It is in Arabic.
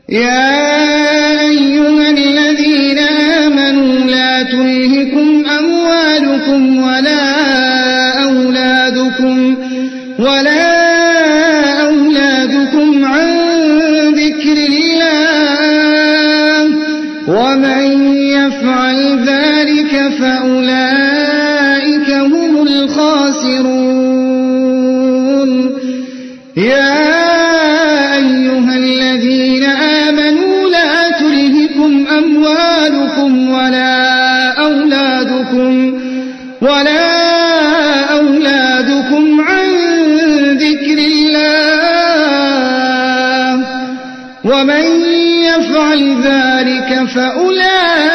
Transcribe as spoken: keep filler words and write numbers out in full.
يا أيها الذين آمنوا لا تلهكم أموالكم ولا أولادكم ولا أولادكم عن ذكر الله ومن يفعل ذلك فأولئك هم الخاسرون. يا أيها الذين آمنوا لا تلهكم أموالكم ولا أولادكم ولا أولادكم عن ذكر الله ومن يفعل ذلك فأولئك